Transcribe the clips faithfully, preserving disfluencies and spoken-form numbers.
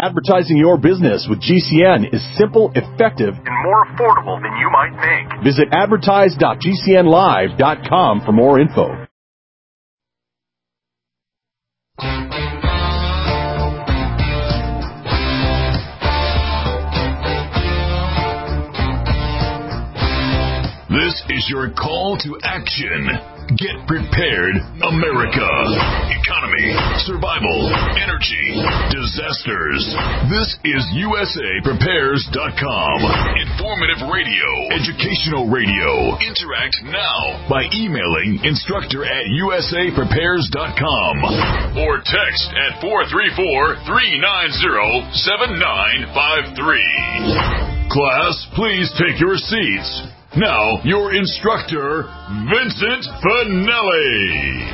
Advertising your business with G C N is simple, effective, and more affordable than you might think. Visit advertise dot g c n live dot com for more info. This is your call to action. Get prepared, America. Economy, survival, energy, disasters. This is U S A Prepares dot com. Informative radio, educational radio. Interact now by emailing instructor at U S A Prepares dot com or text at four three four, three nine zero, seven nine five three. Class, please take your seats. Now, your instructor, Vincent Finelli.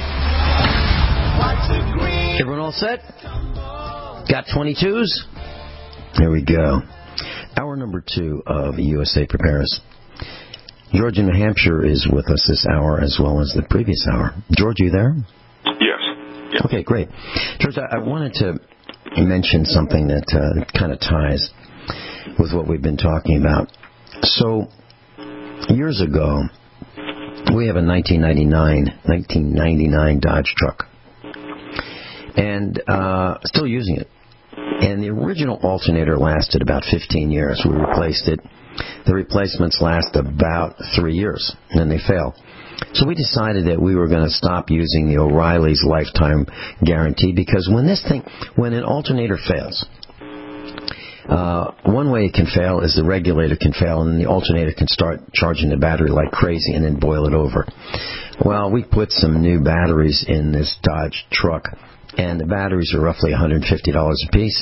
Everyone all set? Got twenty-twos? There we go. Hour number two of U S A Prepares. George in New Hampshire is with us this hour as well as the previous hour. George, you there? Yes. Yep. Okay, great. George, I, I wanted to mention something that uh, kind of ties with what we've been talking about. So, years ago, we have a nineteen ninety-nine Dodge truck, and uh, still using it. And the original alternator lasted about fifteen years. We replaced it. The replacements last about three years, and then they fail. So we decided that we were going to stop using the O'Reilly's lifetime guarantee, because when this thing, when an alternator fails, Uh, one way it can fail is the regulator can fail, and then the alternator can start charging the battery like crazy and then boil it over. Well, we put some new batteries in this Dodge truck, and the batteries are roughly one hundred fifty dollars a piece.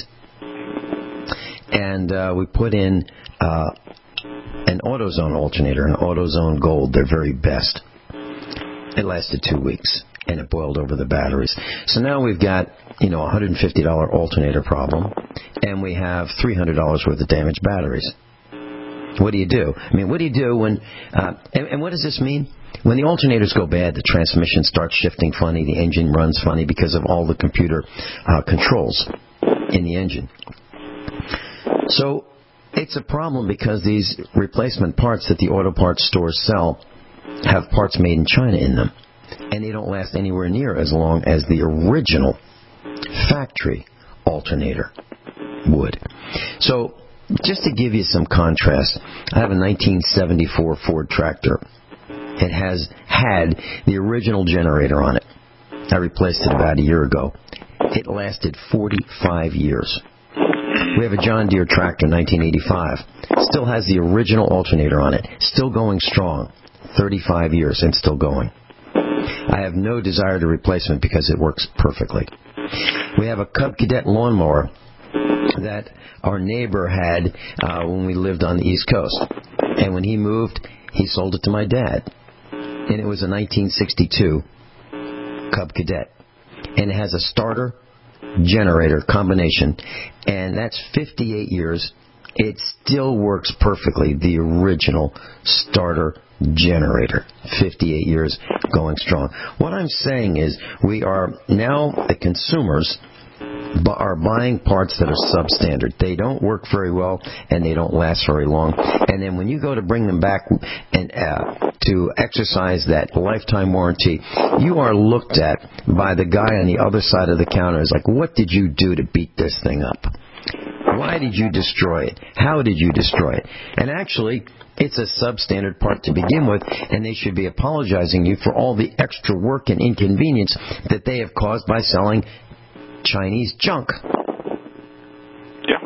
And uh, we put in uh, an AutoZone alternator, an AutoZone Gold, their very best. It lasted two weeks, and it boiled over the batteries. So now we've got, you know, a one hundred fifty dollars alternator problem, and we have three hundred dollars worth of damaged batteries. What do you do? I mean, what do you do when, uh, and, and what does this mean? When the alternators go bad, the transmission starts shifting funny, the engine runs funny because of all the computer uh, controls in the engine. So it's a problem because these replacement parts that the auto parts stores sell have parts made in China in them, and they don't last anywhere near as long as the original factory alternator would. So, just to give you some contrast, I have a nineteen seventy-four Ford tractor. It has had the original generator on it. I replaced it about a year ago. It lasted forty-five years. We have a John Deere tractor, nineteen eighty-five. Still has the original alternator on it. Still going strong. thirty-five years and still going. I have no desire to replacement because it works perfectly. We have a Cub Cadet lawnmower that our neighbor had uh, when we lived on the East Coast. And when he moved, he sold it to my dad. And it was a nineteen sixty-two Cub Cadet. And it has a starter generator combination. And that's fifty-eight years. It still works perfectly. The original starter generator. fifty-eight years going strong. What I'm saying is we are now, the consumers, are buying parts that are substandard. They don't work very well, and they don't last very long. And then when you go to bring them back and uh, to exercise that lifetime warranty, you are looked at by the guy on the other side of the counter as like, what did you do to beat this thing up? Why did you destroy it? How did you destroy it? And actually, it's a substandard part to begin with, and they should be apologizing to you for all the extra work and inconvenience that they have caused by selling Chinese junk. Yeah.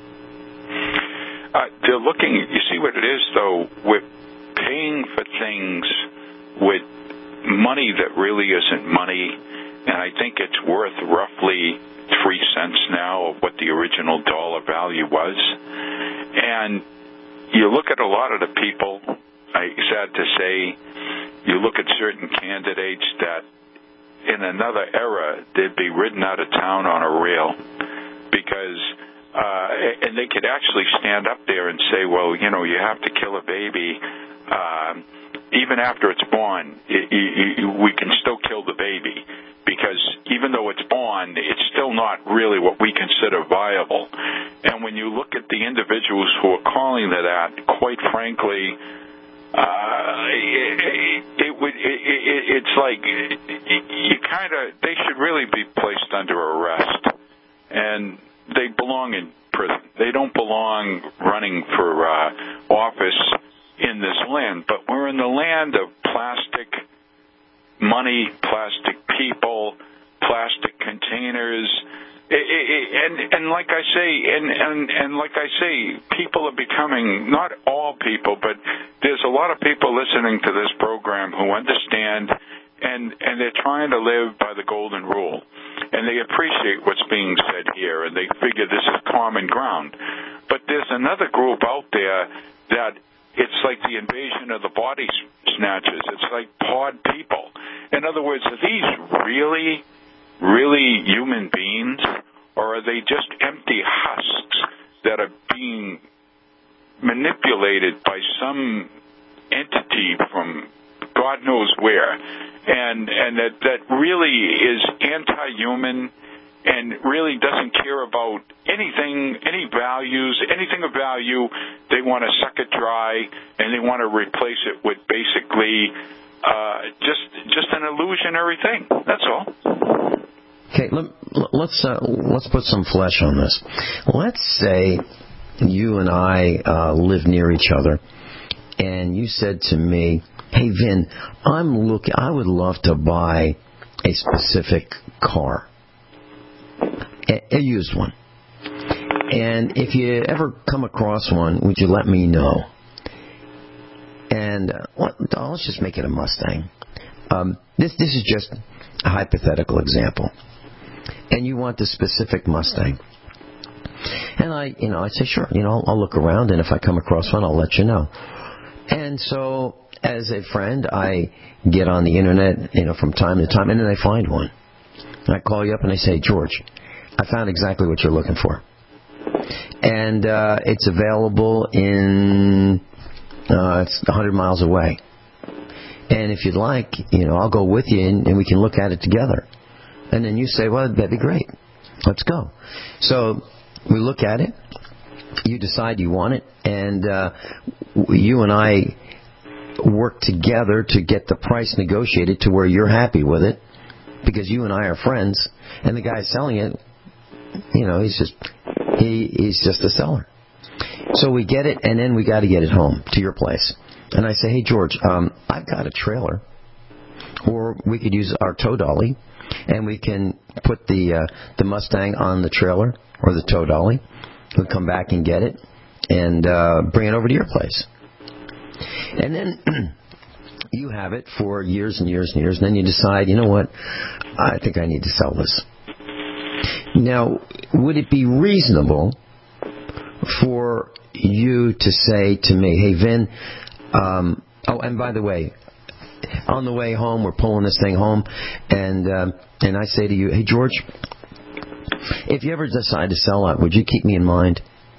Uh, they're looking, you see what it is, though, with paying for things with money that really isn't money, and I think it's worth roughly three cents now of what the original dollar value was. And you look at a lot of the people, I sad to say, you look at certain candidates that in another era, they'd be ridden out of town on a rail because, uh, and they could actually stand up there and say, well, you know, you have to kill a baby. Uh, even after it's born, it, it, it, we can still kill the baby. because even though it's bond, it's still not really what we consider viable. And when you look at the individuals who are calling to that, quite frankly, uh, it, it would it, it, it's like you kind of they should really be placed under arrest, and they belong in prison. They don't belong running for uh, office in this land. But we're in the land of plastic money, plastic people, plastic containers, it, it, it, and and like I say, and, and and like I say, people are becoming, not all people, but there's a lot of people listening to this program who understand, and and they're trying to live by the golden rule, and they appreciate what's being said here, and they figure this is common ground. But there's another group out there that it's like the invasion of the body snatchers. It's like pod people. In other words, are these really, really human beings, or are they just empty husks that are being manipulated by some entity from God knows where, and and that, that really is anti-human and really doesn't care about anything, any values, anything of value. They want to suck it dry, and they want to replace it with basically uh, just just an illusionary thing. That's all. Okay, let, let's uh, let's put some flesh on this. Let's say you and I uh, live near each other, and you said to me, "Hey, Vin, I'm looking. I would love to buy a specific car." A, a used one. And if you ever come across one, would you let me know? And uh, what, oh, let's just make it a Mustang. Um, this this is just a hypothetical example. And you want the specific Mustang. And I, you know, I say, sure, you know, I'll, I'll look around, and if I come across one, I'll let you know. And so, as a friend, I get on the internet, you know, from time to time, and then I find one. And I call you up and I say, George, I found exactly what you're looking for. And uh, it's available in, uh, it's one hundred miles away. And if you'd like, you know, I'll go with you and, and we can look at it together. And then you say, well, that'd be great. Let's go. So we look at it. You decide you want it. And uh, you and I work together to get the price negotiated to where you're happy with it. Because you and I are friends, and the guy selling it, you know, he's just he he's just a seller. So we get it, and then we got to get it home to your place. And I say, hey George, um, I've got a trailer, or we could use our tow dolly, and we can put the uh, the Mustang on the trailer or the tow dolly. We'll come back and get it, and uh, bring it over to your place. And then you have it for years and years and years, and then you decide, you know what, I think I need to sell this. Now, would it be reasonable for you to say to me, hey, Vin, um, oh, and by the way, on the way home, we're pulling this thing home, and um, and I say to you, hey, George, if you ever decide to sell it, would you keep me in mind?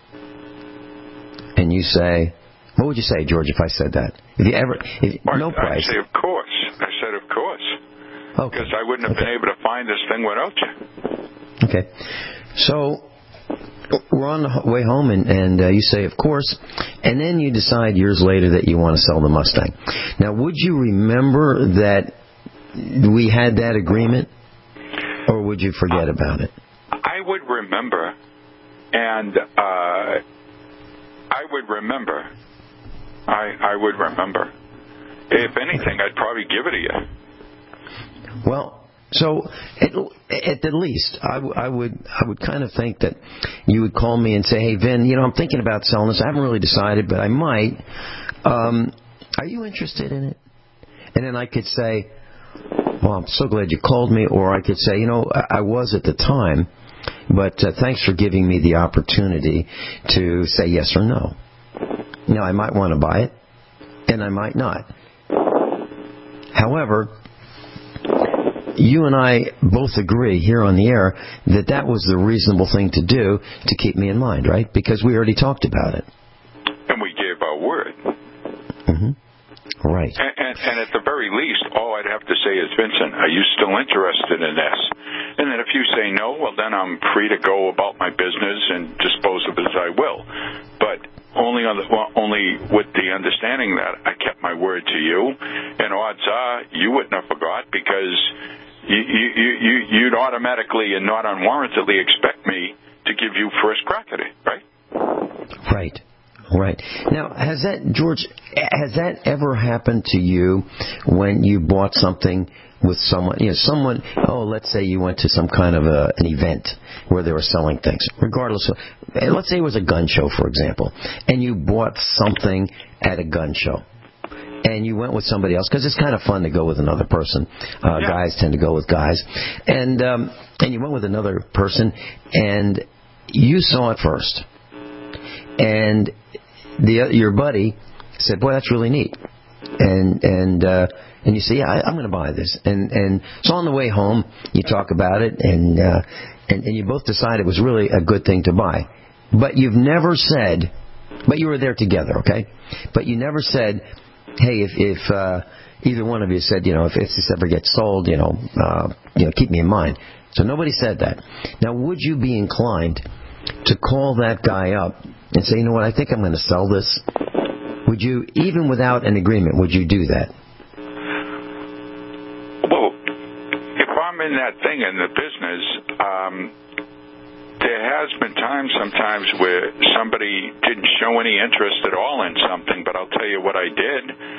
And you say, what would you say, George, if I said that? If you ever, if, well, no price. I say, of course. I said, of course. Okay. Because I wouldn't have okay. been able to find this thing without you. Okay. So we're on the way home, and, and uh, you say, of course, and then you decide years later that you want to sell the Mustang. Now, would you remember that we had that agreement, or would you forget about it? I would remember, and uh, I would remember. I I would remember. If anything, I'd probably give it to you. Well, so at, at the least, I, w- I would I would kind of think that you would call me and say, hey, Vin, you know, I'm thinking about selling this. I haven't really decided, but I might. Um, are you interested in it? And then I could say, well, I'm so glad you called me. Or I could say, you know, I, I was at the time, but uh, thanks for giving me the opportunity to say yes or no. Now, I might want to buy it, and I might not. However, you and I both agree here on the air that that was the reasonable thing to do to keep me in mind, right? Because we already talked about it. And we gave our word. Mm-hmm. Right. And, and, and at the very least, all I'd have to say is, Vincent, are you still interested in this? And then if you say no, well, then I'm free to go about my business and dispose of it as I will. But only on the, well, only with the understanding that I kept my word to you, and odds are you wouldn't have forgot, because you, you, you, you'd automatically and not unwarrantedly expect me to give you first crack at it, right? Right. Right. Now, has that, George, has that ever happened to you when you bought something with someone, you know, someone, oh, let's say you went to some kind of a, an event where they were selling things, regardless of, let's say it was a gun show, for example, and you bought something at a gun show. And you went with somebody else, because it's kind of fun to go with another person. Uh, yeah. Guys tend to go with guys. And, um, and you went with another person, and you saw it first. And the your buddy said, "Boy, that's really neat," and and uh, and you say, "Yeah, I, I'm going to buy this." And and so on the way home, you talk about it, and uh, and and you both decide it was really a good thing to buy. But you've never said, but you were there together, okay? But you never said, "Hey, if if uh, either one of you said, you know, if, if this ever gets sold, you know, uh, you know, keep me in mind." So nobody said that. Now, would you be inclined to call that guy up and say, you know what, I think I'm going to sell this? Would you, even without an agreement, would you do that? Well, if I'm in that thing in the business, um, there has been times sometimes where somebody didn't show any interest at all in something, but I'll tell you what I did.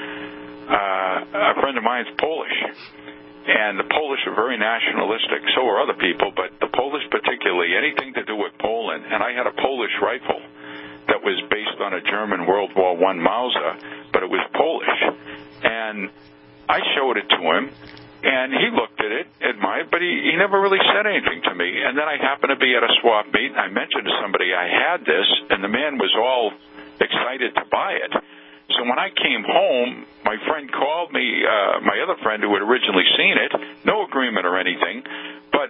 Uh, a friend of mine's Polish. And the Polish are very nationalistic. So are other people, but the Polish particularly, anything to do with Poland. And I had a Polish rifle that was based on a German World War One Mauser, but it was Polish. And I showed it to him, and he looked at it, admired, but he, he never really said anything to me. And then I happened to be at a swap meet, and I mentioned to somebody I had this, and the man was all excited to buy it. So when I came home, my friend called me, uh, my other friend who had originally seen it, no agreement or anything, but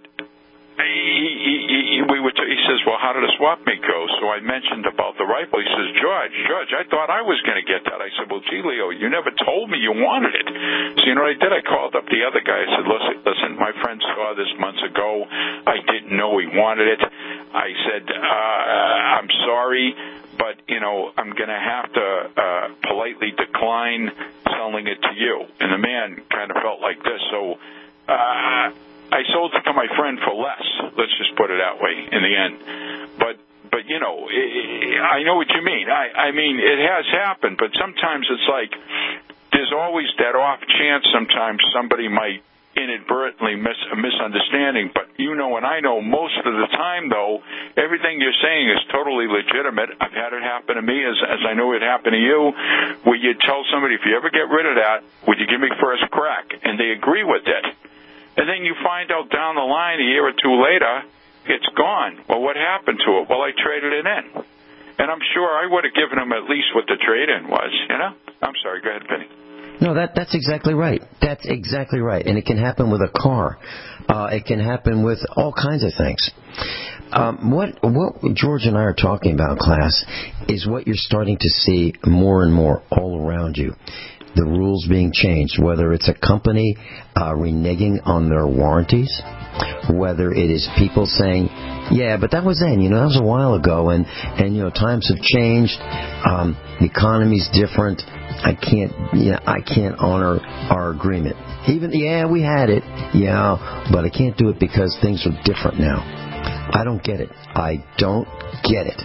he, he, he, we were t- he says, well, how did the swap meet go? So I mentioned about the rifle. He says, George, George, I thought I was going to get that. I said, well, gee, Leo, you never told me you wanted it. So you know what I did? I called up the other guy. I said, listen, listen, my friend saw this months ago. I didn't know he wanted it. I said, uh, I'm sorry, but, you know, I'm going to have to uh, politely decline selling it to you. And the man kind of felt like this. So uh, I sold it to my friend for less. Let's just put it that way in the end. But, but you know, I know what you mean. I, I mean, it has happened, but sometimes it's like there's always that off chance sometimes somebody might inadvertently miss a misunderstanding, but you know and I know most of the time, though, everything you're saying is totally legitimate. I've had it happen to me, as as I know it happened to you, where you tell somebody, if you ever get rid of that, would you give me first crack? And they agree with it. And then you find out down the line, a year or two later, it's gone. Well, what happened to it? Well, I traded it in. And I'm sure I would have given them at least what the trade-in was, you know? I'm sorry, go ahead, Penny. No, that that's exactly right. That's exactly right. And it can happen with a car. Uh, it can happen with all kinds of things. Um, what what George and I are talking about in class is what you're starting to see more and more all around you. The rules being changed, whether it's a company uh, reneging on their warranties, whether it is people saying, yeah, but that was then, you know, that was a while ago, and, and you know, times have changed, um, the economy's different, I can't, you know, I can't honor our agreement. Even, yeah, we had it, yeah, but I can't do it because things are different now. I don't get it. I don't get it.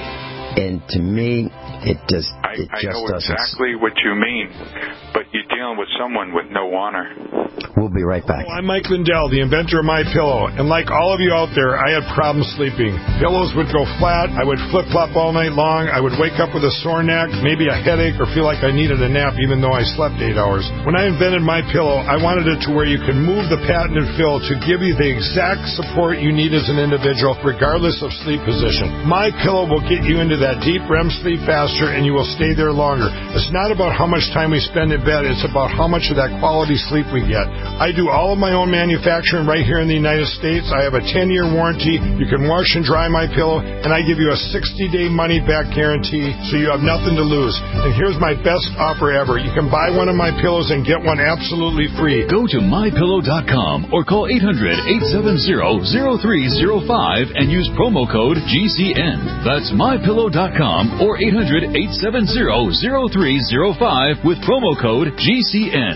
And to me, it just it I, I just know doesn't. exactly what you mean, but you're dealing with someone with no honor. We'll be right back. Oh, I'm Mike Lindell, the inventor of MyPillow, and like all of you out there, I had problems sleeping. Pillows would go flat, I would flip-flop all night long, I would wake up with a sore neck, maybe a headache, or feel like I needed a nap even though I slept eight hours. When I invented MyPillow, I wanted it to where you can move the patented fill to give you the exact support you need as an individual, regardless of sleep position. MyPillow will get you into that deep R E M sleep faster, and you will stay stay there longer. It's not about how much time we spend in bed. It's about how much of that quality sleep we get. I do all of my own manufacturing right here in the United States. I have a ten-year warranty. You can wash and dry my pillow, and I give you a sixty-day money-back guarantee, so you have nothing to lose. And here's my best offer ever. You can buy one of my pillows and get one absolutely free. Go to my pillow dot com or call eight hundred, eight seven zero, zero three zero five and use promo code G C N. That's my pillow dot com or eight hundred, eight seven zero, zero three zero five with promo code G C N.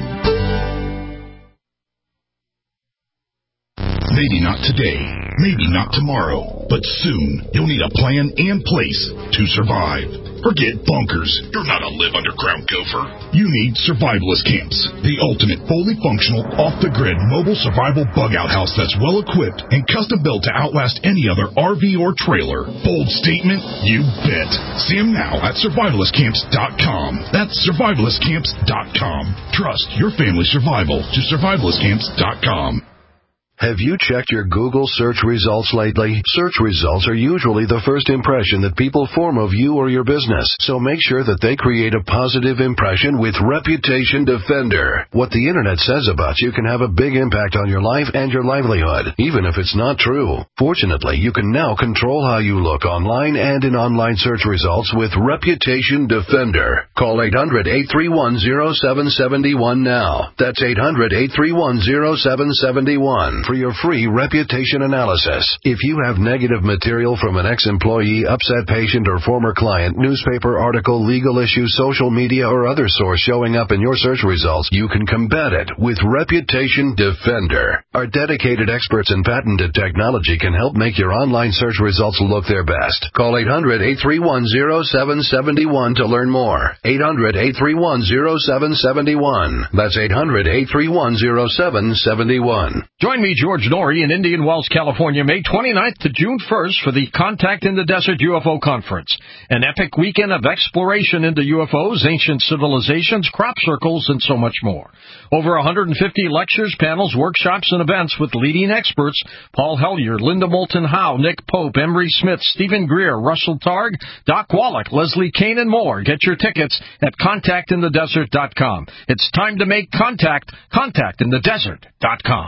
Maybe not today, maybe not tomorrow, but soon you'll need a plan and place to survive. Forget bunkers. You're not a live underground gopher. You need Survivalist Camps, the ultimate fully functional, off-the-grid mobile survival bug-out house that's well-equipped and custom-built to outlast any other R V or trailer. Bold statement? You bet. See them now at survivalist camps dot com. That's survivalist camps dot com. Trust your family's survival to survivalist camps dot com. Have you checked your Google search results lately? Search results are usually the first impression that people form of you or your business, so make sure that they create a positive impression with Reputation Defender. What the Internet says about you can have a big impact on your life and your livelihood, even if it's not true. Fortunately, you can now control how you look online and in online search results with Reputation Defender. Call eight hundred, eight three one, zero seven seven one now. That's eight hundred, eight three one, zero seven seven one. For your free reputation analysis. If you have negative material from an ex-employee, upset patient, or former client, newspaper article, legal issue, social media, or other source showing up in your search results, you can combat it with Reputation Defender. Our dedicated experts in patented technology can help make your online search results look their best. Call eight hundred, eight three one, zero seven seven one to learn more. eight hundred, eight three one, zero seven seven one. That's eight hundred, eight three one, zero seven seven one. Join me, George Norrie, in Indian Wells, California, May twenty-ninth to June first for the Contact in the Desert U F O Conference, an epic weekend of exploration into U F Os, ancient civilizations, crop circles, and so much more. Over one hundred fifty lectures, panels, workshops, and events with leading experts: Paul Hellyer, Linda Moulton Howe, Nick Pope, Emery Smith, Stephen Greer, Russell Targ, Doc Wallach, Leslie Kane, and more. Get your tickets at contact in the desert dot com. It's time to make contact. contact in the desert dot com.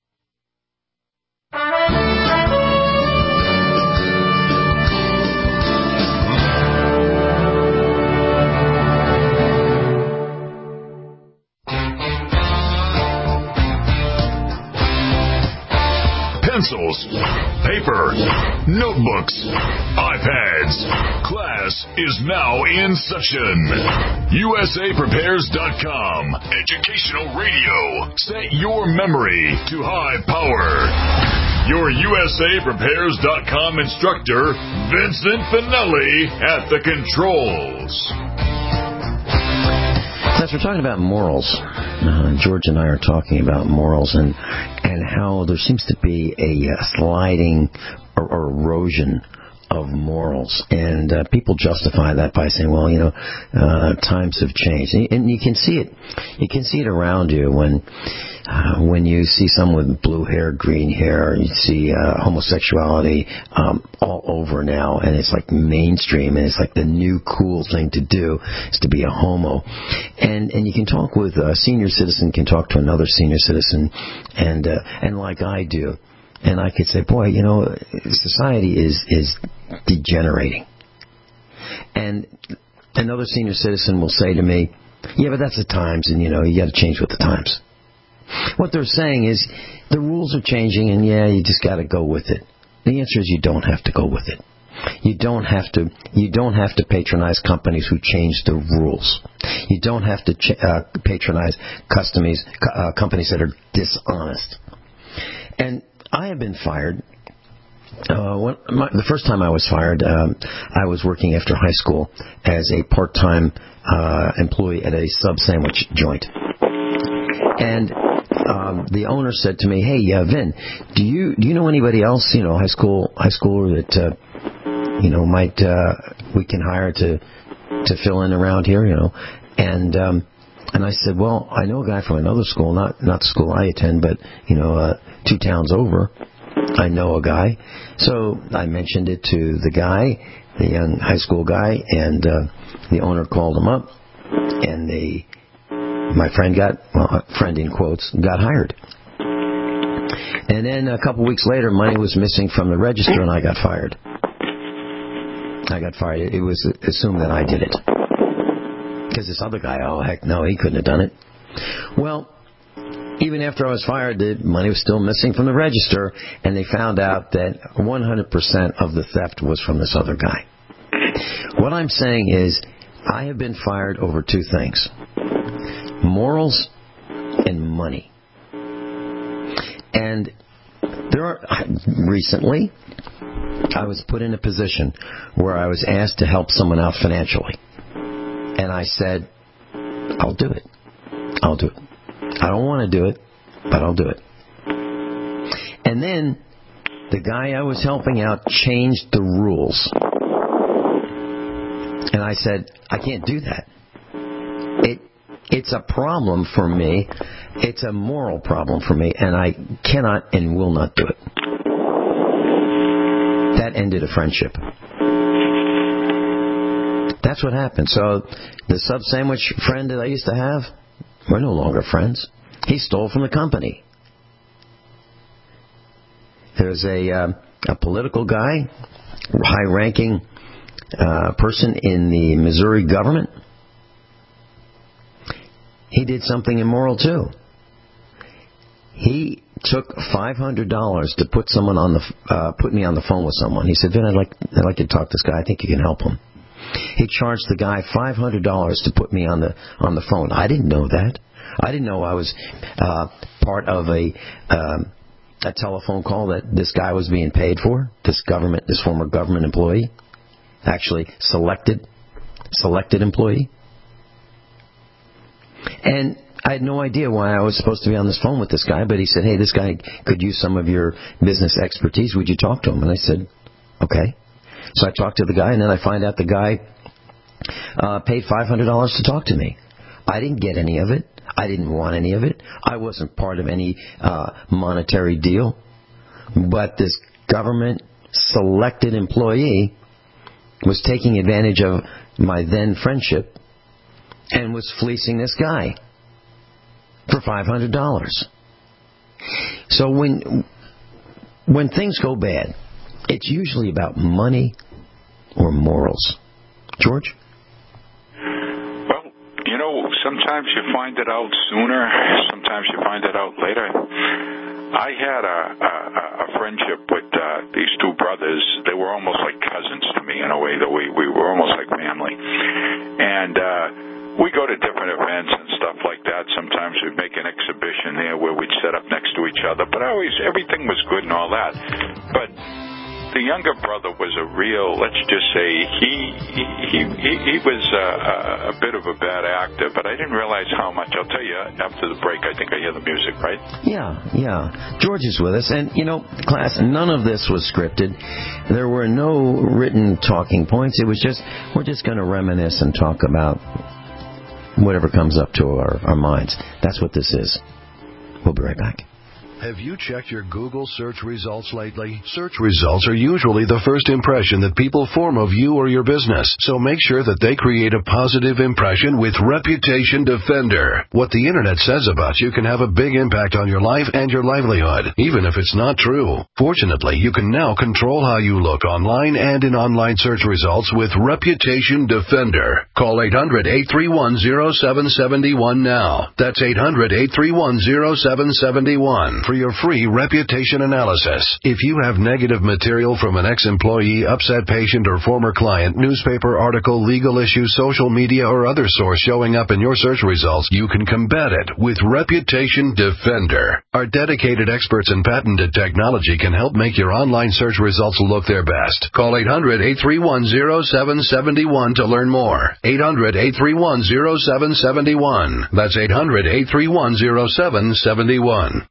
Pencils, paper, notebooks, iPads. Class is now in session. U S A Prepares dot com. Educational radio. Set your memory to high power. Your U S A Prepares dot com instructor, Vincent Finelli, at the controls. As we're talking about morals, uh, George and I are talking about morals and and how there seems to be a uh, sliding or, or erosion of morals, and uh, people justify that by saying, "Well, you know, uh, times have changed," and, and you can see it. You can see it around you when uh, when you see someone with blue hair, green hair. You see uh, homosexuality um, all over now, and it's like mainstream, and it's like the new cool thing to do is to be a homo. And and you can talk with a senior citizen, can talk to another senior citizen, and uh, and like I do. And I could say, boy, you know, society is, is degenerating. And another senior citizen will say to me, yeah, but that's the times, and, you know, you got to change with the times. What they're saying is the rules are changing, and, yeah, you just got to go with it. The answer is you don't have to go with it. You don't have to. You don't have to patronize companies who change the rules. You don't have to ch- uh, patronize companies, uh, companies that are dishonest. And I have been fired. Uh, when, my, the first time I was fired, um, I was working after high school as a part-time uh, employee at a sub-sandwich joint. And um, the owner said to me, "Hey, uh, Vin, do you do you know anybody else, you know, high school high schooler that uh, you know might uh, we can hire to to fill in around here, you know?" And um, and I said, "Well, I know a guy from another school, not not the school I attend, but you know." Uh, Two towns over, I know a guy. So I mentioned it to the guy, the young high school guy, and uh, the owner called him up, and they, my friend got, well, friend in quotes, got hired. And then a couple weeks later, money was missing from the register, and I got fired. I got fired. It was assumed that I did it. Because this other guy, oh, heck no, he couldn't have done it. Well, even after I was fired, the money was still missing from the register, and they found out that one hundred percent of the theft was from this other guy. What I'm saying is, I have been fired over two things: morals and money. And there are, recently, I was put in a position where I was asked to help someone out financially. And I said, I'll do it. I'll do it. I don't want to do it, but I'll do it. And then the guy I was helping out changed the rules. And I said, I can't do that. It It's a problem for me. It's a moral problem for me, and I cannot and will not do it. That ended a friendship. That's what happened. So the sub sandwich friend that I used to have, we're no longer friends. He stole from the company. There's a uh, a political guy, high-ranking uh, person in the Missouri government. He did something immoral too. He took five hundred dollars to put someone on the uh, put me on the phone with someone. He said, "Vin, I'd like I'd like to talk to this guy. I think you can help him." He charged the guy five hundred dollars to put me on the on the phone. I didn't know that. I didn't know I was uh, part of a um, a telephone call that this guy was being paid for. This government, this former government employee, actually selected selected employee. And I had no idea why I was supposed to be on this phone with this guy, but he said, hey, this guy could use some of your business expertise. Would you talk to him? And I said, okay. So I talked to the guy, and then I find out the guy uh, paid five hundred dollars to talk to me. I didn't get any of it. I didn't want any of it. I wasn't part of any uh, monetary deal. But this government selected employee was taking advantage of my then friendship and was fleecing this guy for five hundred dollars. So when when things go bad, it's usually about money or morals. George? Well, you know, sometimes you find it out sooner, sometimes you find it out later. I had a, a, a friendship with uh, these two brothers. They were almost like cousins to me in a way that we, we were almost like family. And uh we go to different events and stuff like that. Sometimes we'd make an exhibition there where we'd set up next to each other. But always, everything was good and all that. But the younger brother was a real, let's just say, he he he, he was a, a bit of a bad actor. But I didn't realize how much. I'll tell you, after the break, I think I hear the music, right? Yeah, yeah. George is with us. And, you know, class, none of this was scripted. There were no written talking points. It was just, we're just going to reminisce and talk about whatever comes up to our, our minds. That's what this is. We'll be right back. Have you checked your Google search results lately? Search results are usually the first impression that people form of you or your business. So make sure that they create a positive impression with Reputation Defender. What the internet says about you can have a big impact on your life and your livelihood, even if it's not true. Fortunately, you can now control how you look online and in online search results with Reputation Defender. Call eight hundred, eight three one, zero seven seven one now. That's eight hundred, eight three one, zero seven seven one. For your free reputation analysis. If you have negative material from an ex-employee, upset patient, or former client, newspaper article, legal issue, social media, or other source showing up in your search results, you can combat it with Reputation Defender. Our dedicated experts in patented technology can help make your online search results look their best. Call eight hundred, eight three one, zero seven seven one to learn more. eight hundred, eight three one, zero seven seven one. That's eight hundred, eight three one, zero seven seven one.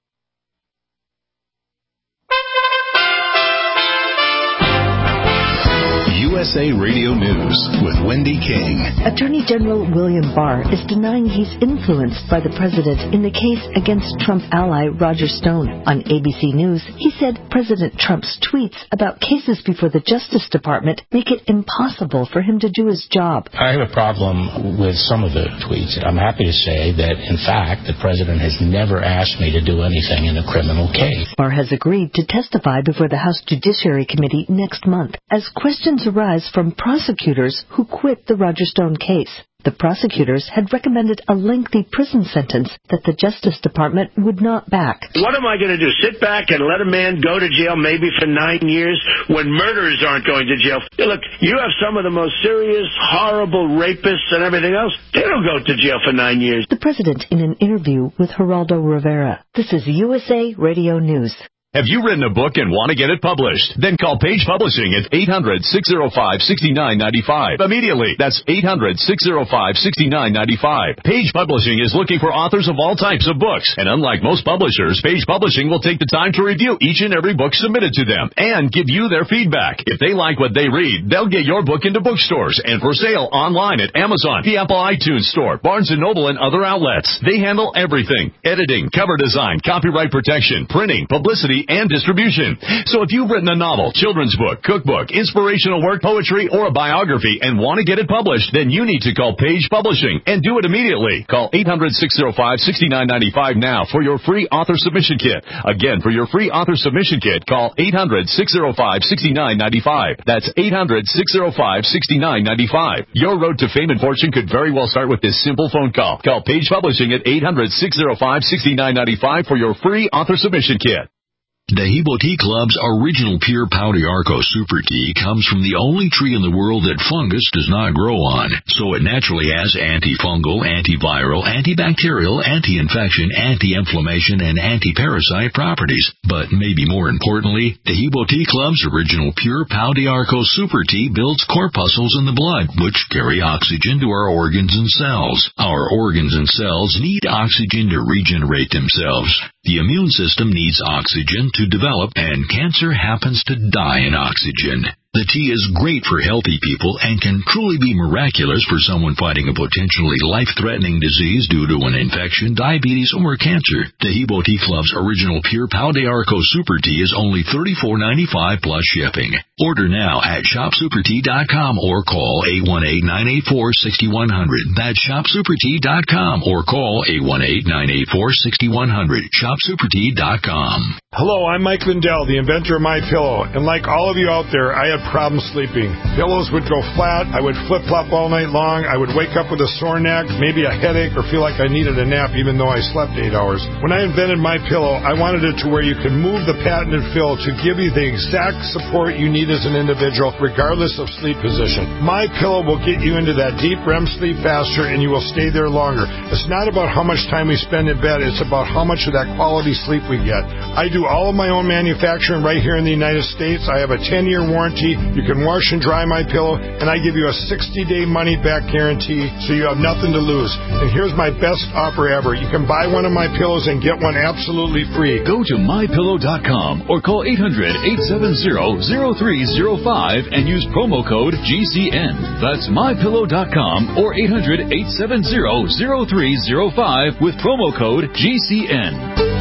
S A Radio News with Wendy King. Attorney General William Barr is denying he's influenced by the president in the case against Trump ally Roger Stone. On A B C News, he said President Trump's tweets about cases before the Justice Department make it impossible for him to do his job. I have a problem with some of the tweets. I'm happy to say that, in fact, the president has never asked me to do anything in a criminal case. Barr has agreed to testify before the House Judiciary Committee next month as questions arise from prosecutors who quit the Roger Stone case. The prosecutors had recommended a lengthy prison sentence that the Justice Department would not back. What am I going to do? Sit back and let a man go to jail maybe for nine years when murderers aren't going to jail? Look, you have some of the most serious, horrible rapists and everything else. They don't go to jail for nine years. The president in an interview with Geraldo Rivera. This is U S A Radio News. Have you written a book and want to get it published? Then call Page Publishing at eight hundred, six oh five, six nine nine five. Immediately. That's eight hundred, six oh five, six nine nine five. Page Publishing is looking for authors of all types of books. And unlike most publishers, Page Publishing will take the time to review each and every book submitted to them and give you their feedback. If they like what they read, they'll get your book into bookstores and for sale online at Amazon, the Apple iTunes Store, Barnes and Noble, and other outlets. They handle everything: editing, cover design, copyright protection, printing, publicity, and distribution. So if you've written a novel, children's book, cookbook, inspirational work, poetry, or a biography and want to get it published, then you need to call Page Publishing and do it immediately. Call eight hundred, six oh five, six nine nine five now for your free author submission kit. Again, for your free author submission kit, call eight hundred, six oh five, six nine nine five. That's eight hundred, six oh five, six nine nine five. Your road to fame and fortune could very well start with this simple phone call. Call Page Publishing at eight hundred, six oh five, six nine nine five for your free author submission kit. Dahibo Tea Club's original pure Pau d'Arco Super Tea comes from the only tree in the world that fungus does not grow on, so it naturally has antifungal, antiviral, antibacterial, anti-infection, anti-inflammation, and anti-parasite properties. But maybe more importantly, Dahibo Tea Club's original pure Pau d'Arco Super Tea builds corpuscles in the blood, which carry oxygen to our organs and cells. Our organs and cells need oxygen to regenerate themselves. The immune system needs oxygen to develop, and cancer happens to die in oxygen. The tea is great for healthy people and can truly be miraculous for someone fighting a potentially life-threatening disease due to an infection, diabetes, or cancer. Dahibo Tea Club's original pure Pau d'Arco Super Tea is only thirty-four ninety-five plus shipping. Order now at shop super tea dot com or call eight one eight, nine eight four, six one zero zero. That's shop super tea dot com or call eight one eight, nine eight four, six one zero zero. shop super tea dot com. Hello, I'm Mike Lindell, the inventor of MyPillow, and like all of you out there, I had problems sleeping. Pillows would go flat, I would flip-flop all night long, I would wake up with a sore neck, maybe a headache, or feel like I needed a nap even though I slept eight hours. When I invented MyPillow, I wanted it to where you could move the patented fill to give you the exact support you need as an individual, regardless of sleep position. MyPillow will get you into that deep R E M sleep faster, and you will stay there longer. It's not about how much time we spend in bed, it's about how much of that quality sleep we get. I do all of my own manufacturing right here in the United States. I have a ten-year warranty. You can wash and dry MyPillow, and I give you a sixty-day money-back guarantee, so you have nothing to lose. And here's my best offer ever. You can buy one of my pillows and get one absolutely free. Go to my pillow dot com or call eight hundred, eight seven zero, zero three zero five and use promo code G C N. That's my pillow dot com or eight hundred, eight seven zero, zero three zero five with promo code G C N.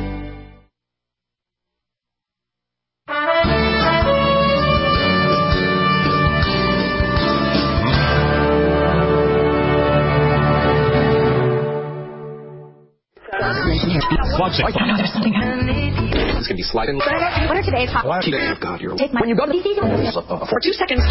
Watch it. There's something happening. It's going to be sliding. What are today's hot? What are God, you're Take my when you go to for two seconds.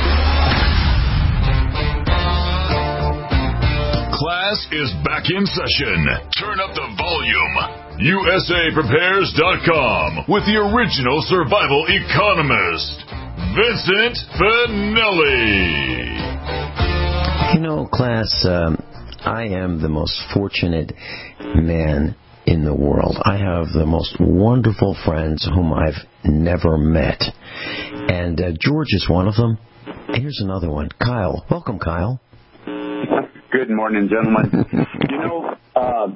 Class is back in session. Turn up the volume. U S A prepares dot com with the original survival economist, Vincent Finelli. You know, class, um, I am the most fortunate man in the world. I have the most wonderful friends whom I've never met. And uh, George is one of them. Here's another one. Kyle. Welcome, Kyle. Good morning, gentlemen. You know, uh,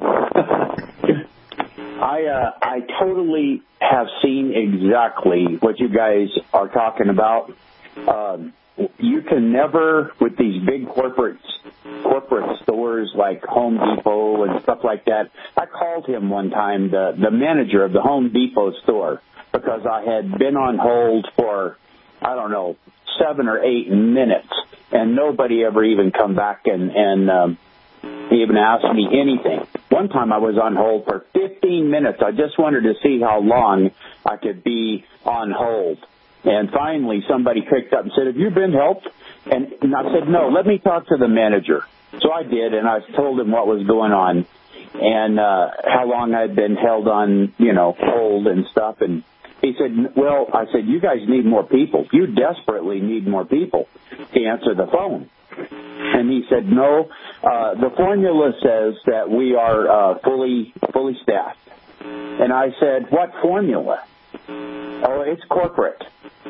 I uh, I totally have seen exactly what you guys are talking about. Uh, you can never, with these big corporate corporate stores like Home Depot and stuff like that. I called him one time, the the manager of the Home Depot store, because I had been on hold for, I don't know, seven or eight minutes, and nobody ever even come back and and um, even asked me anything. One time I was on hold for fifteen minutes. I just wanted to see how long I could be on hold. And finally somebody picked up and said, have you been helped? And, and I said, no, let me talk to the manager. So I did, and I told him what was going on and uh, how long I'd been held on, you know, hold and stuff. And he said, well, I said, you guys need more people. You desperately need more people to answer the phone. And he said, no, uh, the formula says that we are uh, fully fully staffed. And I said, what formula? Oh, it's corporate.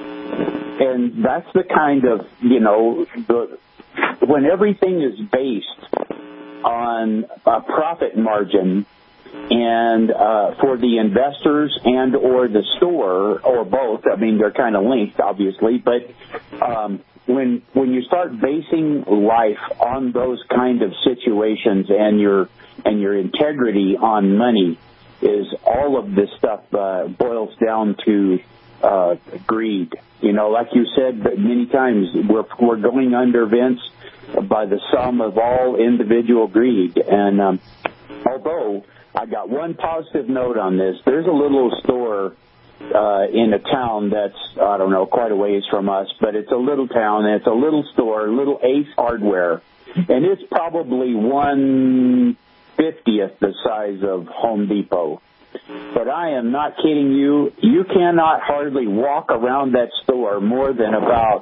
And that's the kind of, you know, the, when everything is based on a profit margin and uh, for the investors and or the store or both, I mean, they're kind of linked, obviously, but um, when when you start basing life on those kind of situations and your and your integrity on money, is all of this stuff uh, boils down to uh, greed. You know, like you said many times, we're we're going under, Vince, by the sum of all individual greed. And um, although I got one positive note on this, there's a little store uh, in a town that's, I don't know, quite a ways from us, but it's a little town, and it's a little store, little Ace Hardware, and it's probably one fiftieth the size of Home Depot. But I am not kidding you. You cannot hardly walk around that store more than about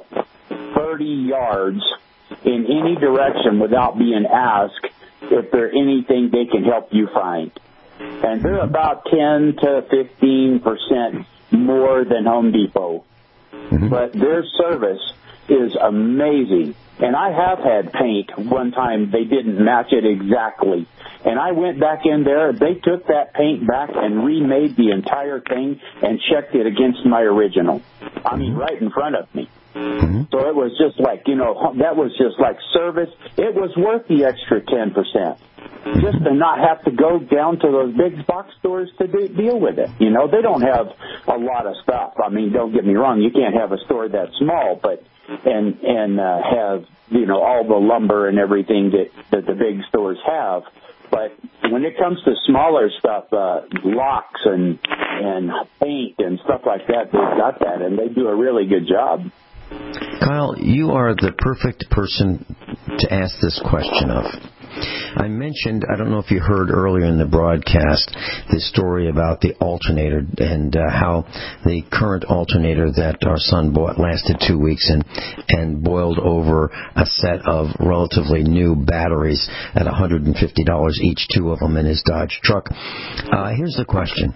thirty yards in any direction without being asked if there's anything they can help you find. And they're about ten to fifteen percent more than Home Depot. Mm-hmm. But their service is amazing. And I have had paint one time. They didn't match it exactly. And I went back in there. They took that paint back and remade the entire thing and checked it against my original. I mean, right in front of me. Mm-hmm. So it was just like, you know, that was just like service. It was worth the extra ten percent. Just to not have to go down to those big box stores to do, deal with it. You know, they don't have a lot of stuff. I mean, don't get me wrong. You can't have a store that small, but and and uh, have, you know, all the lumber and everything that, that the big stores have. But when it comes to smaller stuff, uh, locks and and paint and stuff like that, they've got that, and they do a really good job. Kyle, you are the perfect person to ask this question of. I mentioned, I don't know if you heard earlier in the broadcast, the story about the alternator and uh, how the current alternator that our son bought lasted two weeks and, and boiled over a set of relatively new batteries at one hundred fifty dollars each, two of them in his Dodge truck. Uh, here's the question.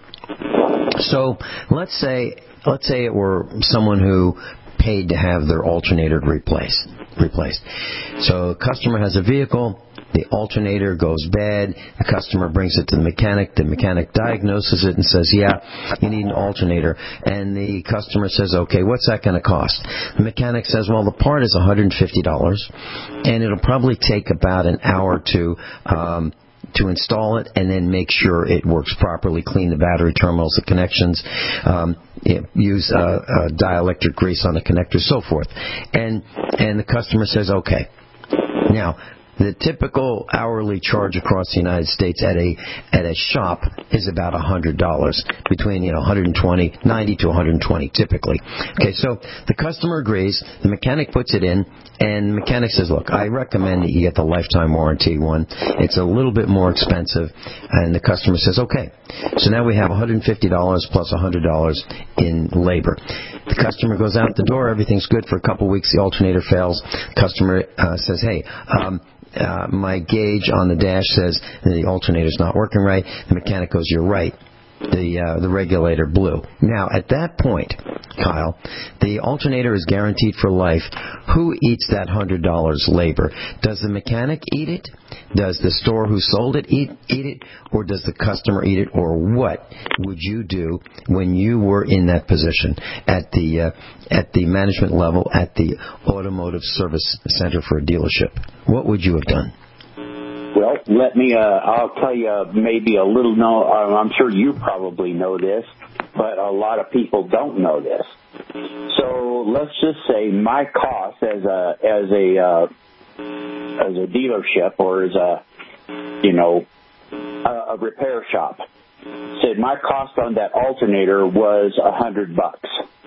So let's say, let's say it were someone who paid to have their alternator replaced. replaced. So a customer has a vehicle. The alternator goes bad. The customer brings it to the mechanic. The mechanic diagnoses it and says, yeah, you need an alternator. And the customer says, okay, what's that going to cost? The mechanic says, well, the part is one hundred fifty dollars, and it'll probably take about an hour to um, to install it and then make sure it works properly, clean the battery terminals, the connections, um, use uh, uh, dielectric grease on the connectors, so forth. And and the customer says, okay. Now, the typical hourly charge across the United States at a at a shop is about one hundred dollars, between, you know, one hundred twenty, ninety to one hundred twenty typically. Okay, so the customer agrees, the mechanic puts it in, and the mechanic says, look, I recommend that you get the lifetime warranty one. It's a little bit more expensive, and the customer says, okay. So now we have one hundred fifty dollars plus one hundred dollars in labor. The customer goes out the door, everything's good for a couple weeks, the alternator fails. The customer uh, says, hey, um, Uh, my gauge on the dash says the alternator's not working right. The mechanic goes, you're right. The uh, the regulator blew. Now, at that point, Kyle. The alternator is guaranteed for life. Who eats that one hundred dollars labor? Does the mechanic eat it? Does the store who sold it eat, eat it? Or does the customer eat it? Or what would you do when you were in that position at the uh, at the management level at the automotive service center for a dealership? What would you have done? Well, let me, uh, I'll tell you maybe a little, no, uh, I'm sure you probably know this, but a lot of people don't know this. So let's just say my cost as a, as a, uh, as a dealership or as a, you know, a, a repair shop, said my cost on that alternator was a hundred bucks.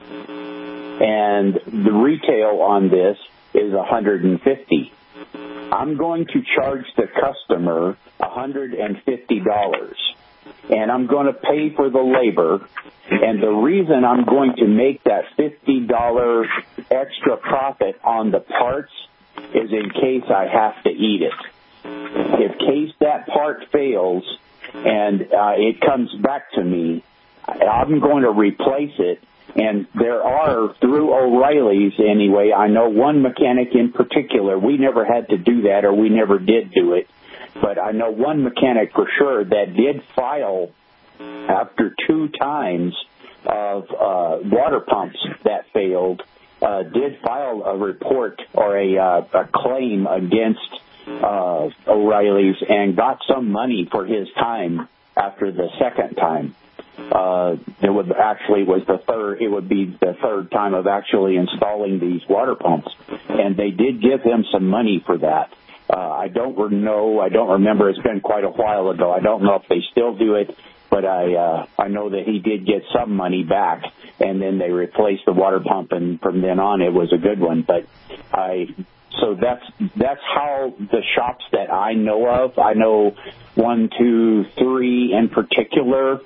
And the retail on this is a hundred and fifty. I'm going to charge the customer one hundred fifty dollars, and I'm going to pay for the labor, and the reason I'm going to make that fifty dollars extra profit on the parts is in case I have to eat it. In case that part fails and uh, it comes back to me, I'm going to replace it. And there are, through O'Reilly's anyway, I know one mechanic in particular, we never had to do that or we never did do it, but I know one mechanic for sure that did file after two times of uh, water pumps that failed, uh, did file a report or a, uh, a claim against uh, O'Reilly's and got some money for his time after the second time. Uh, it would actually was the third, it would be the third time of actually installing these water pumps. And they did give him some money for that. Uh, I don't know, I don't remember, it's been quite a while ago. I don't know if they still do it, but I, uh, I know that he did get some money back and then they replaced the water pump and from then on it was a good one. But I, so that's, that's how the shops that I know of, I know one, two, three in particular,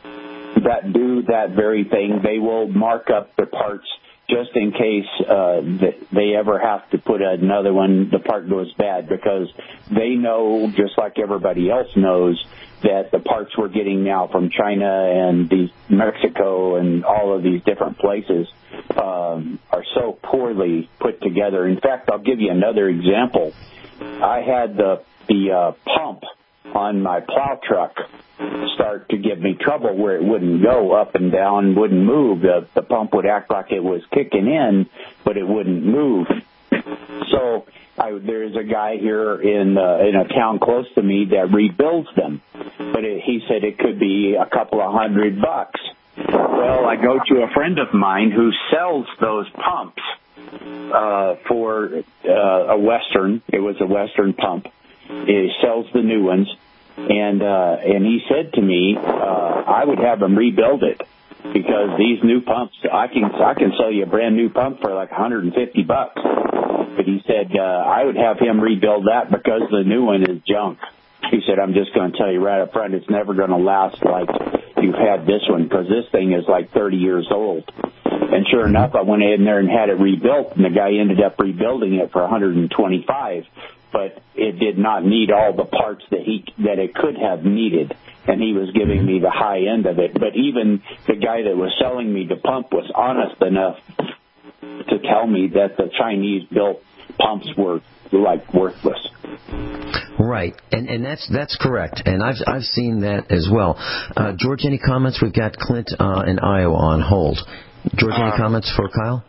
that do that very thing. They will mark up the parts just in case uh, that they ever have to put another one, the part goes bad, because they know, just like everybody else knows, that the parts we're getting now from China and the Mexico and all of these different places um, are so poorly put together. In fact, I'll give you another example. I had the, the uh, pump on my plow truck start to give me trouble where it wouldn't go up and down, wouldn't move. The, the pump would act like it was kicking in, but it wouldn't move. So I, there's a guy here in uh, in a town close to me that rebuilds them, but it, he said it could be a couple of hundred bucks. Well, I go to a friend of mine who sells those pumps uh, for uh, a Western. It was a Western pump. He sells the new ones. And uh, and he said to me, uh, I would have him rebuild it because these new pumps, I can I can sell you a brand new pump for like one hundred fifty bucks. But he said uh, I would have him rebuild that because the new one is junk. He said, I'm just going to tell you right up front, it's never going to last like you've had this one because this thing is like thirty years old. And sure enough, I went in there and had it rebuilt, and the guy ended up rebuilding it for one hundred twenty-five. But it did not need all the parts that he that it could have needed, and he was giving me the high end of it. But even the guy that was selling me the pump was honest enough to tell me that the Chinese-built pumps were like worthless. Right, and and that's that's correct, and I've I've seen that as well. Uh, George, any comments? We've got Clint uh, in Iowa on hold. George, any uh, comments for Kyle?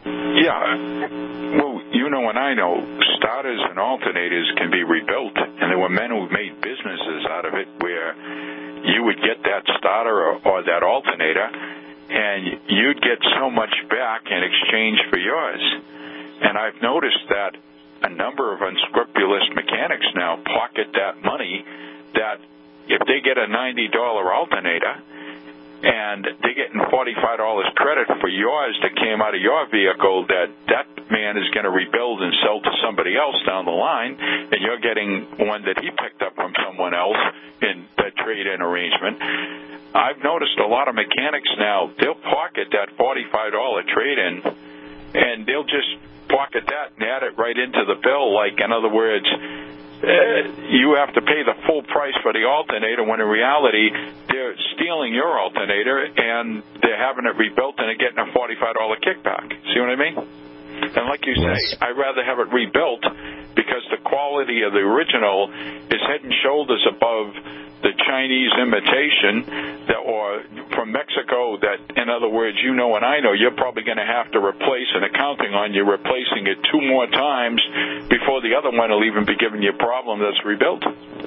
Yeah. Well, you know and I know starters and alternators can be rebuilt, and there were men who made businesses out of it where you would get that starter or, or that alternator, and you'd get so much back in exchange for yours. And I've noticed that a number of unscrupulous mechanics now pocket that money, that if they get a ninety dollars alternator, and they're getting forty-five dollars credit for yours that came out of your vehicle that that man is going to rebuild and sell to somebody else down the line, and you're getting one that he picked up from someone else in the trade-in arrangement. I've noticed a lot of mechanics now, they'll pocket that forty-five dollars trade-in, and they'll just pocket that and add it right into the bill. Like, in other words, you have to pay the full price for the alternator when in reality they're stealing your alternator and they're having it rebuilt and they're getting a forty-five dollars kickback. See what I mean? And like you say, yes. I'd rather have it rebuilt because the quality of the original is head and shoulders above the Chinese imitation that, or from Mexico that, in other words, you know and I know, you're probably going to have to replace, and accounting on you replacing it two more times before the other one will even be giving you a problem that's rebuilt.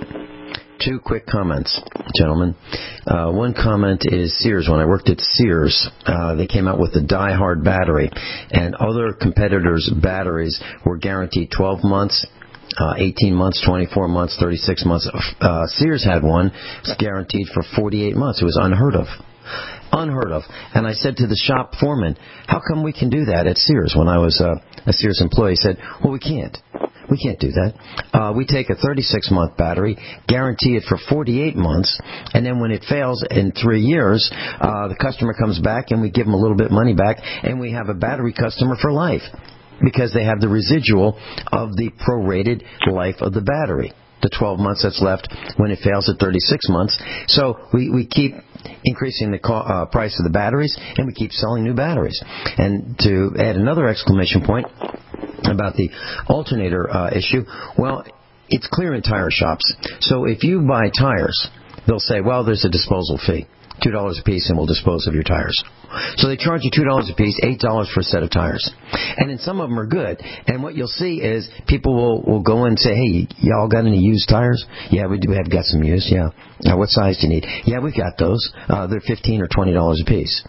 Two quick comments, gentlemen. Uh, one comment is Sears. When I worked at Sears, uh, they came out with the Die Hard battery, and other competitors' batteries were guaranteed twelve months, uh, eighteen months, twenty-four months, thirty-six months. Uh, Sears had one. It was guaranteed for forty-eight months. It was unheard of. Unheard of. And I said to the shop foreman, how come we can do that at Sears? When I was uh, a Sears employee, he said, well, we can't. We can't do that. Uh, we take a thirty-six month battery, guarantee it for forty-eight months, and then when it fails in three years, uh, the customer comes back and we give them a little bit of money back, and we have a battery customer for life because they have the residual of the prorated life of the battery, the twelve months that's left when it fails at thirty-six months. So we, we keep increasing the co- uh, price of the batteries, and we keep selling new batteries. And to add another exclamation point about the alternator uh, issue, well, it's clear in tire shops. So if you buy tires, they'll say, well, there's a disposal fee, two dollars a piece, and we'll dispose of your tires. So they charge you two dollars a piece, eight dollars for a set of tires. And then some of them are good. And what you'll see is people will, will go in and say, hey, y'all got any used tires? Yeah, we do have got some used, yeah. Now, what size do you need? Yeah, we've got those. Uh, they're fifteen or twenty dollars a piece.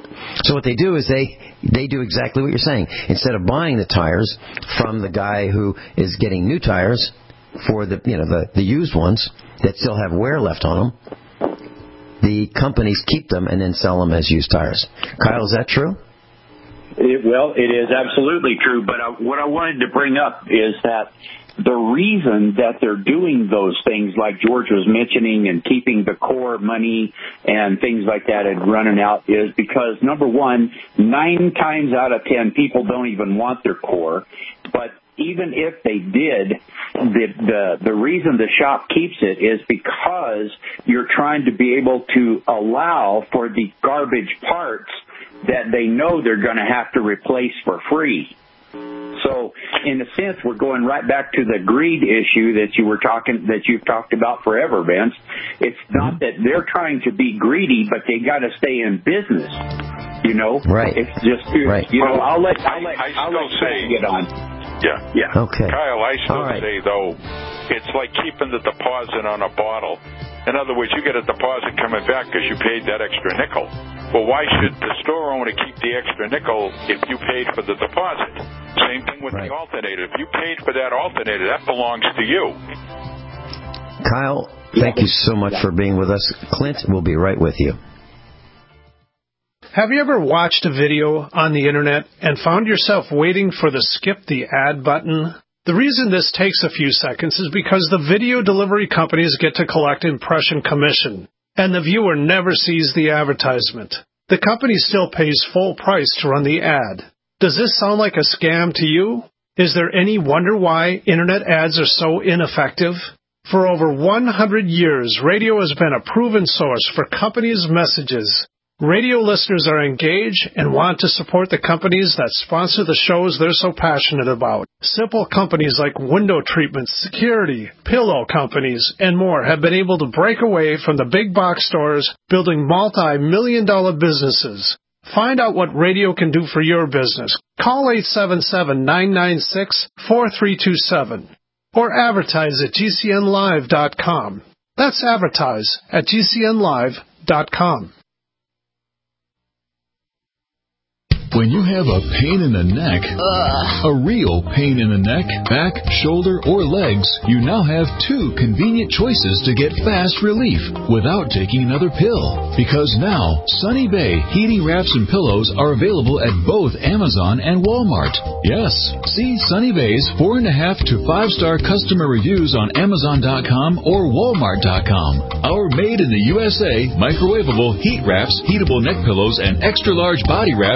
So what they do is they they do exactly what you're saying. Instead of buying the tires from the guy who is getting new tires for the you know the, the used ones that still have wear left on them, the companies keep them and then sell them as used tires. Kyle, is that true? It, well, it is absolutely true. But I, what I wanted to bring up is that the reason that they're doing those things like George was mentioning and keeping the core money and things like that and running out is because, number one, nine times out of ten, people don't even want their core. But even if they did, the, the, the reason the shop keeps it is because you're trying to be able to allow for the garbage parts that they know they're going to have to replace for free. So, in a sense, we're going right back to the greed issue that you were talking, that you've talked about forever, Vince. It's not that they're trying to be greedy, but they got to stay in business. You know, right? It's just, right. you know, I'll let I'll let I, I I'll still let say get on. Yeah, yeah. Okay, Kyle, I still right. say though, it's like keeping the deposit on a bottle. In other words, you get a deposit coming back because you paid that extra nickel. Well, why should the store owner keep the extra nickel if you paid for the deposit? Same thing with right. the alternator. If you paid for that alternator, that belongs to you. Kyle, thank you so much for being with us. Clint will be right with you. Have you ever watched a video on the internet and found yourself waiting for the skip the ad button? The reason this takes a few seconds is because the video delivery companies get to collect impression commission, and the viewer never sees the advertisement. The company still pays full price to run the ad. Does this sound like a scam to you? Is there any wonder why internet ads are so ineffective? For over one hundred years, radio has been a proven source for companies' messages. Radio listeners are engaged and want to support the companies that sponsor the shows they're so passionate about. Simple companies like window treatments, security, pillow companies, and more have been able to break away from the big box stores, building multi-million dollar businesses. Find out what radio can do for your business. Call eight seven seven, nine nine six, four three two seven or advertise at G C N live dot com. That's advertise at G C N live dot com. When you have a pain in the neck, Ugh. a real pain in the neck, back, shoulder, or legs, you now have two convenient choices to get fast relief without taking another pill. Because now, Sunny Bay heating wraps and pillows are available at both Amazon and Walmart. Yes, see Sunny Bay's four and a half to five star customer reviews on Amazon dot com or Walmart dot com. Our made in the U S A microwavable heat wraps, heatable neck pillows, and extra large body wraps are designed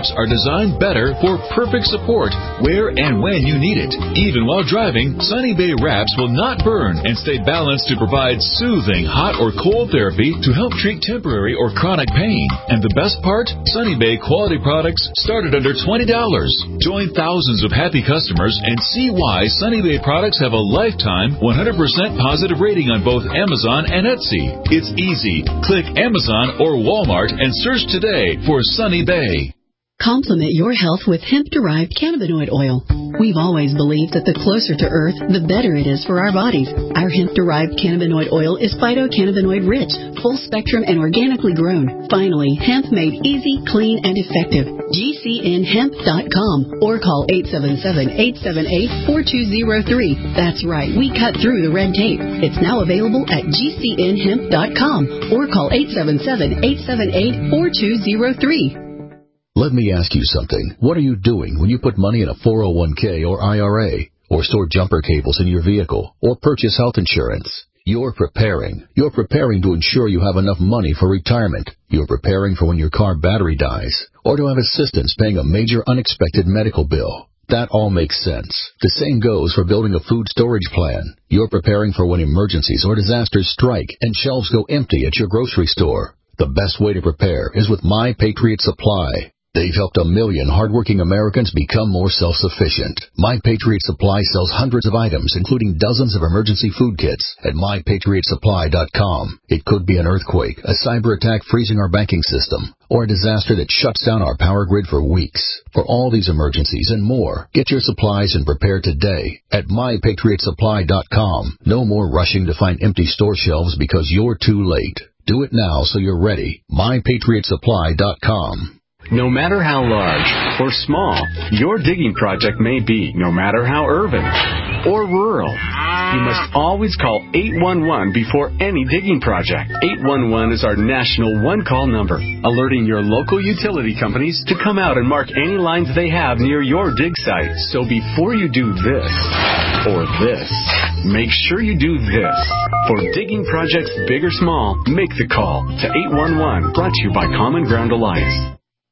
designed better for perfect support where and when you need it. Even while driving, Sunny Bay wraps will not burn and stay balanced to provide soothing hot or cold therapy to help treat temporary or chronic pain. And the best part? Sunny Bay quality products start at under twenty dollars. Join thousands of happy customers and see why Sunny Bay products have a lifetime one hundred percent positive rating on both Amazon and Etsy. It's easy. Click Amazon or Walmart and search today for Sunny Bay. Complement your health with hemp-derived cannabinoid oil. We've always believed that the closer to Earth, the better it is for our bodies. Our hemp-derived cannabinoid oil is phytocannabinoid-rich, full-spectrum, and organically grown. Finally, hemp made easy, clean, and effective. G C N hemp dot com or call eight seven seven, eight seven eight, four two zero three. That's right, we cut through the red tape. It's now available at G C N hemp dot com or call eight seven seven, eight seven eight, four two zero three. Let me ask you something. What are you doing when you put money in a four oh one k or I R A, or store jumper cables in your vehicle, or purchase health insurance? You're preparing. You're preparing to ensure you have enough money for retirement. You're preparing for when your car battery dies, or to have assistance paying a major unexpected medical bill. That all makes sense. The same goes for building a food storage plan. You're preparing for when emergencies or disasters strike and shelves go empty at your grocery store. The best way to prepare is with My Patriot Supply. They've helped a million hardworking Americans become more self-sufficient. My Patriot Supply sells hundreds of items, including dozens of emergency food kits at my patriot supply dot com. It could be an earthquake, a cyber attack freezing our banking system, or a disaster that shuts down our power grid for weeks. For all these emergencies and more, get your supplies and prepare today at my patriot supply dot com. No more rushing to find empty store shelves because you're too late. Do it now so you're ready. my patriot supply dot com. No matter how large or small your digging project may be, no matter how urban or rural, you must always call eight one one before any digging project. eight one one is our national one-call number, alerting your local utility companies to come out and mark any lines they have near your dig site. So before you do this or this, make sure you do this. For digging projects big or small, make the call to eight one one, brought to you by Common Ground Alliance.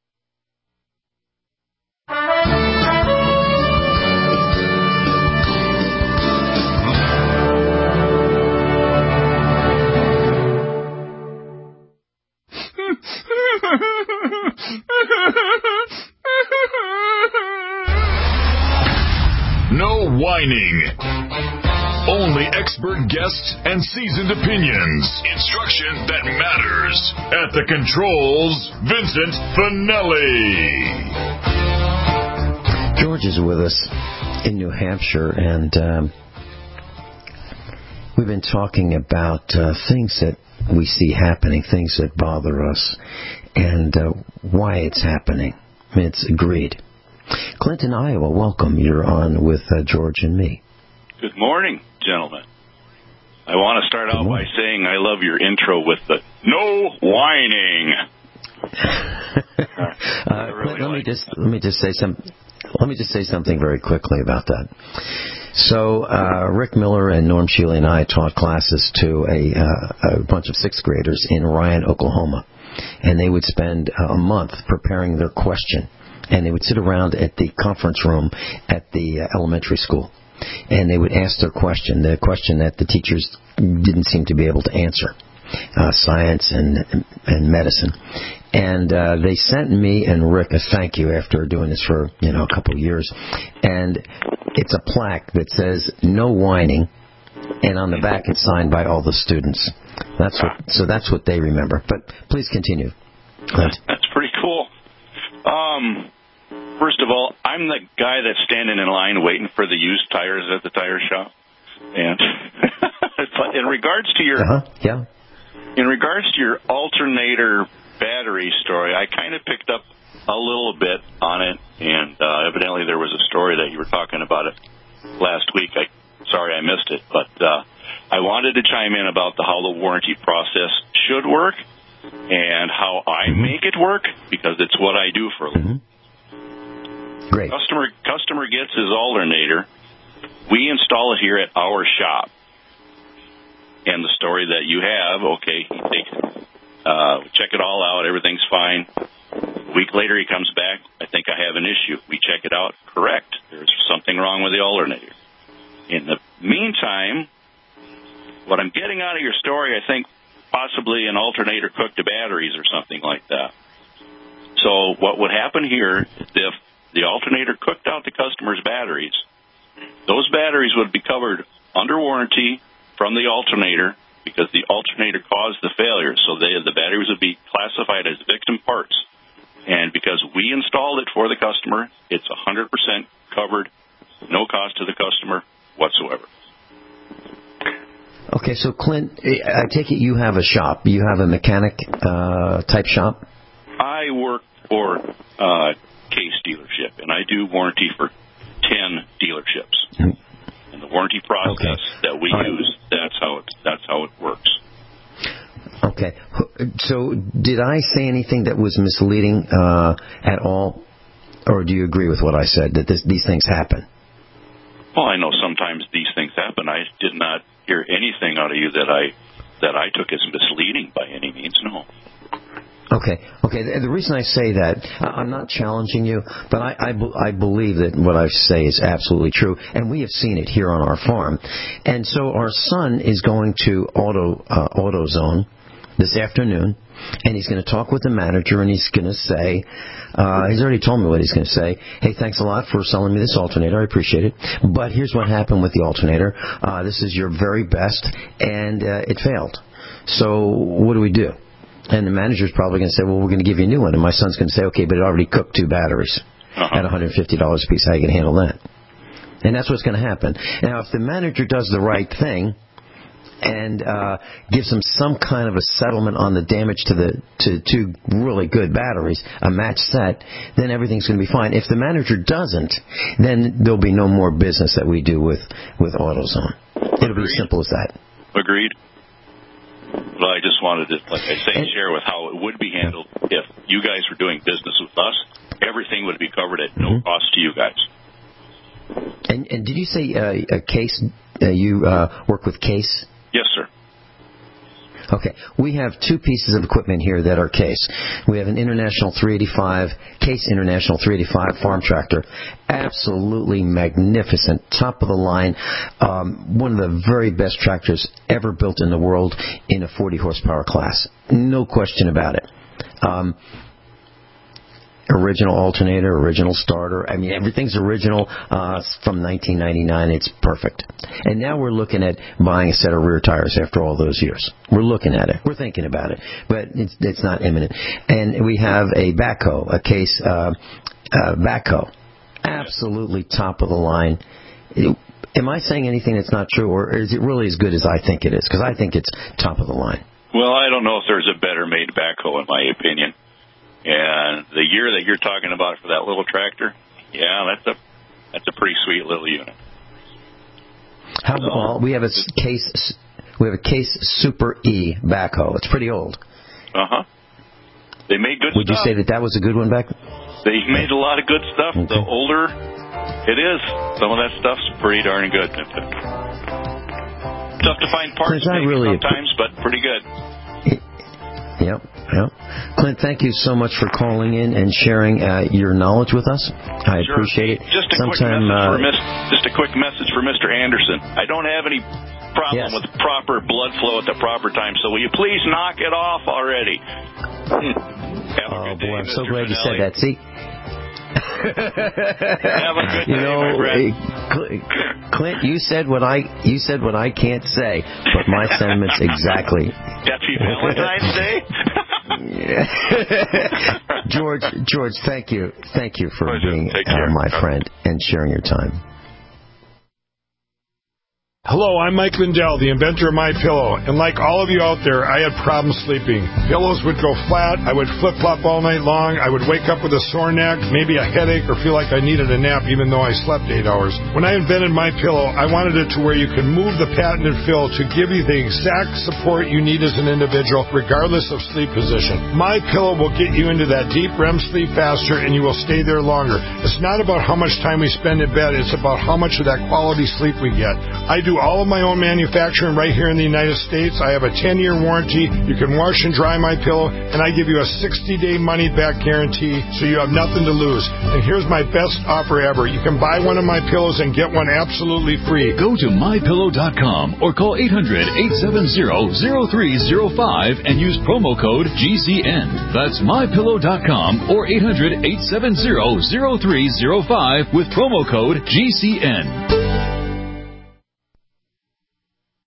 No whining. Only expert guests and seasoned opinions. Instruction that matters. At the controls, Vincent Finelli. George is with us in New Hampshire, and um, we've been talking about uh, things that we see happening, things that bother us, and uh, why it's happening. I mean, it's agreed. Clinton, Iowa, welcome. You're on with uh, George and me. Good morning, gentlemen. I want to start out by saying I love your intro with the no whining. uh, really let, like me just let me just say some. Let me just say something very quickly about that. So uh, Rick Miller and Norm Shealy and I taught classes to a, uh, a bunch of sixth graders in Ryan, Oklahoma, and they would spend uh, a month preparing their question, and they would sit around at the conference room at the uh, elementary school, and they would ask their question, the question that the teachers didn't seem to be able to answer, uh, science and and medicine. And uh, they sent me and Rick a thank you after doing this for, you know, a couple of years. And it's a plaque that says, no whining. And on the back, it's signed by all the students. That's what, so that's what they remember. But please continue, Clint. That's pretty cool. Um, first of all, I'm the guy that's standing in line waiting for the used tires at the tire shop. And in regards to your... Uh-huh, yeah. In regards to your alternator battery story, I kind of picked up a little bit on it, and uh, evidently there was a story that you were talking about it last week. I sorry I missed it, but uh, I wanted to chime in about the, how the warranty process should work and how I mm-hmm. make it work, because it's what I do for a living. Mm-hmm. Great. Customer customer gets his alternator. We install it here at our shop. And the story that you have, okay, he takes it. Uh, check it all out. Everything's fine. week later, he comes back. I think I have an issue. We check it out. Correct. There's something wrong with the alternator. In the meantime, what I'm getting out of your story, I think possibly an alternator cooked the batteries or something like that. So what would happen here is if the alternator cooked out the customer's batteries, those batteries would be covered under warranty from the alternator because the alternator caused the failure. So they, the batteries would be classified as victim parts. And because we installed it for the customer, it's one hundred percent covered, no cost to the customer whatsoever. Okay, so Clint, I take it you have a shop. You have a mechanic uh, type shop? I work for uh, Case dealership, and I do warranty for ten dealerships. Mm-hmm. And the warranty process okay. that we All use, right. that's how it, that's how it works. Okay. So did I say anything that was misleading uh, at all? Or do you agree with what I said, that this, these things happen? Well, I know sometimes these things happen. I did not hear anything out of you that I that I took as misleading by any means, no. Okay. Okay. The reason I say that, I'm not challenging you, but I, I, I believe that what I say is absolutely true, and we have seen it here on our farm. And so our son is going to Auto uh, AutoZone this afternoon, and he's going to talk with the manager, and he's going to say, uh, he's already told me what he's going to say. Hey, thanks a lot for selling me this alternator. I appreciate it. But here's what happened with the alternator. Uh, this is your very best, and uh, it failed. So what do we do? And the manager's probably going to say, well, we're going to give you a new one. And my son's going to say, okay, but it already cooked two batteries uh-huh. at one hundred fifty dollars a piece. How are you going to handle that? And that's what's going to happen. Now, if the manager does the right thing and uh, gives them some kind of a settlement on the damage to the to two really good batteries, a match set, then everything's going to be fine. If the manager doesn't, then there'll be no more business that we do with, with AutoZone. It'll be as simple as that. Agreed. Well, I just wanted to, like I say, and, share with how it would be handled if you guys were doing business with us. Everything would be covered at no mm-hmm. cost to you guys. And, and did you say uh, a Case? Uh, you uh, work with Case? Yes, sir. Okay. We have two pieces of equipment here that are Case. We have an International three eighty-five, Case International three eighty-five farm tractor. Absolutely magnificent, top of the line. Um, one of the very best tractors ever built in the world in a forty horsepower class. No question about it. Um, original alternator, original starter. I mean, everything's original uh, from nineteen ninety-nine. It's perfect. And now we're looking at buying a set of rear tires after all those years. We're looking at it. We're thinking about it. But it's, it's not imminent. And we have a backhoe, a Case uh, uh, backhoe. Absolutely top of the line. It, am I saying anything that's not true, or is it really as good as I think it is? Because I think it's top of the line. Well, I don't know if there's a better made backhoe, in my opinion. And the year that you're talking about for that little tractor, yeah, that's a that's a pretty sweet little unit. How so, well, we have a Case we have a Case Super E backhoe. It's pretty old. Uh huh. They made good. Would stuff. you say that that was a good one back? They made a lot of good stuff. Okay. The older it is, some of that stuff's pretty darn good. Tough to find parts maybe really sometimes, but pretty good. Yep, yep. Clint, thank you so much for calling in and sharing uh, your knowledge with us. I sure. appreciate it. Just a Sometime, quick message uh, for Miss, just a quick message for Mister Anderson. I don't have any problem yes. with proper blood flow at the proper time, so will you please knock it off already? Oh, boy, I'm so glad you said that. See? Have a good you day, know, my friend. Clint, you said what I you said what I can't say, but my sentiments exactly. Happy Valentine's Day. George, George, thank you, thank you for Pleasure. being uh, my friend and sharing your time. Hello, I'm Mike Lindell, the inventor of MyPillow, and like all of you out there, I had problems sleeping. Pillows would go flat, I would flip-flop all night long, I would wake up with a sore neck, maybe a headache, or feel like I needed a nap even though I slept eight hours. When I invented MyPillow, I wanted it to where you can move the patented fill to give you the exact support you need as an individual, regardless of sleep position. MyPillow will get you into that deep R E M sleep faster, and you will stay there longer. It's not about how much time we spend in bed, it's about how much of that quality sleep we get. I do do all of my own manufacturing right here in the United States. I have a ten-year warranty. You can wash and dry my pillow, and I give you a sixty-day money-back guarantee, so you have nothing to lose. And here's my best offer ever. You can buy one of my pillows and get one absolutely free. Go to my pillow dot com or call eight hundred, eight seven zero, zero three zero five and use promo code G C N. That's my pillow dot com or eight hundred, eight seven zero, zero three zero five with promo code G C N.